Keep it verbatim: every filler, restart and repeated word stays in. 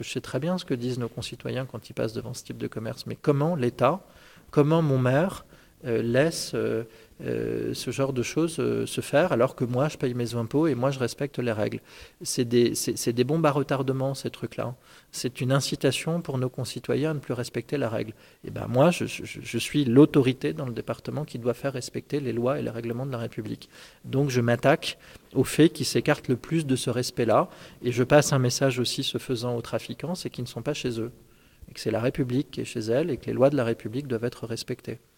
Je sais très bien ce que disent nos concitoyens quand ils passent devant ce type de commerce, mais comment l'État, comment mon maire euh, laisse euh, euh, ce genre de choses euh, se faire alors que moi je paye mes impôts et moi je respecte les règles. C'est des, c'est, c'est des bombes à retardement ces trucs-là. C'est une incitation pour nos concitoyens à ne plus respecter la règle. Et ben moi je, je, je suis l'autorité dans le département qui doit faire respecter les lois et les règlements de la République. Donc je m'attaque aux faits qui s'écartent le plus de ce respect-là et je passe un message aussi ce faisant aux trafiquants, c'est qu'ils ne sont pas chez eux et que c'est la République qui est chez elle et que les lois de la République doivent être respectées.